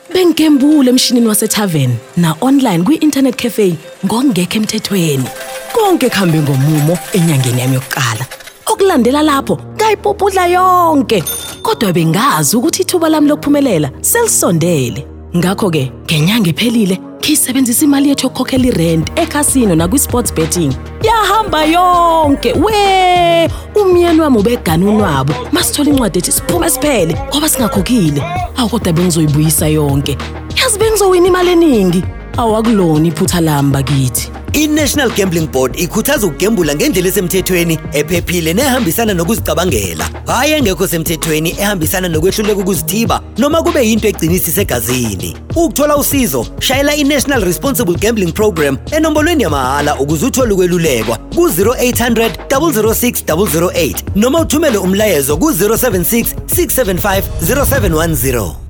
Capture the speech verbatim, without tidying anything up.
Bengikembule emshinini wasethaveni na online kwi-internet cafe ngokungekho emthethweni. Konke kuhambe ngomumo enyangeni yami yokuqala. Okulandela lapho ngayipopudla yonke. Kodwa bengazi ukuthi ithuba lami lokuphumelela selisondele. Ngakho ke, ngenyanga ephelile, ngisebenzisa imali yethu yokukhokhela irent eCasino na kwi-sports betting. Yahamba yonke. We! Umyeni wami ubegana wabo. Masithola incwadi ethi siphume siphele ngoba singakhokhile. Awu kodwa bengizoyibuyisa yonke. Yazi bengizowina imali eningi. Awakulona iphutha lami bakithi. I-National Gambling Board ikhuthaza ukugembula ngendlela esemthethweni, ephephile nehambisana nokuzicabangela. Hayi engekho semthethweni ehambisana nokwehluleka ukuzithiba noma kube yinto egcinisisa egazini. Ukuthola usizo, shayela i-National Responsible Gambling Program enombolweni yamahala ukuze uthole ukwelulekwa ku zero eight hundred, zero zero six, zero zero eight noma uthumele umlayezo ku zero seven six, six seven five, zero seven one zero.